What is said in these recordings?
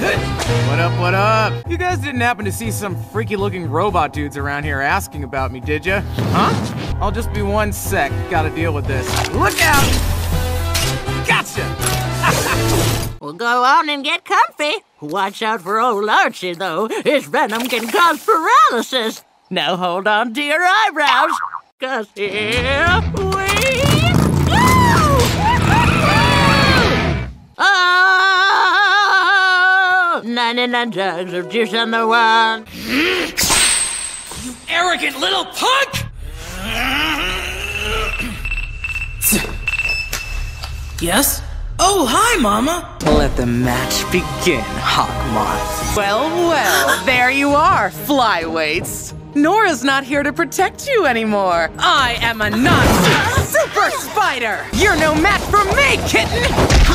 What up, what up? You guys didn't happen to see some freaky-looking robot dudes around here asking about me, did ya? Huh? I'll just be 1 sec. Gotta deal with this. Look out! Gotcha! Well, go on and get comfy. Watch out for old Archie, though. His venom can cause paralysis. Now hold on to your eyebrows, 'cause here we go! 99 jugs of juice on the one. You arrogant little punk! Yes? Oh, hi, Mama! Let the match begin, Hawkmoth. Well, there you are, flyweights. Nora's not here to protect you anymore. I am a non-suit super spider. You're no match for me, kitten!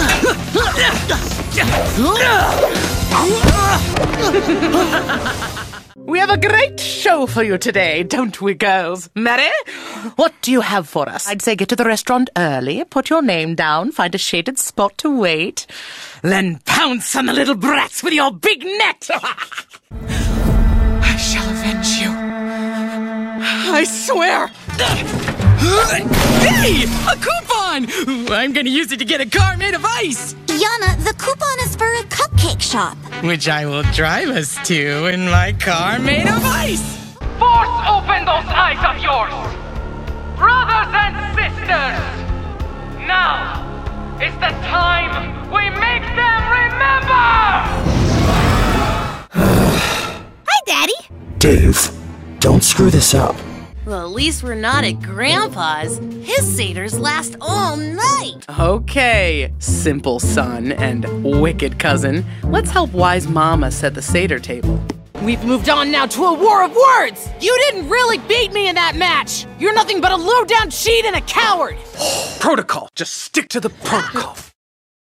We have a great show for you today, don't we, girls? Mary, what do you have for us? I'd say get to the restaurant early, put your name down, find a shaded spot to wait, then pounce on the little brats with your big net! I shall avenge you. I swear! Hey! A coupon! I'm gonna use it to get a car made of ice! Yana, the coupon is for a cupcake shop. Which I will drive us to in my car made of ice! Force open those eyes of yours! Brothers and sisters! Now is the time we make them remember! Hi, Daddy. Dave, don't screw this up. Well, at least we're not at Grandpa's. His satyrs last all night. Okay, simple son and wicked cousin. Let's help wise mama set the satyr table. We've moved on now to a war of words! You didn't really beat me in that match! You're nothing but a low-down cheat and a coward! Protocol. Just stick to the protocol.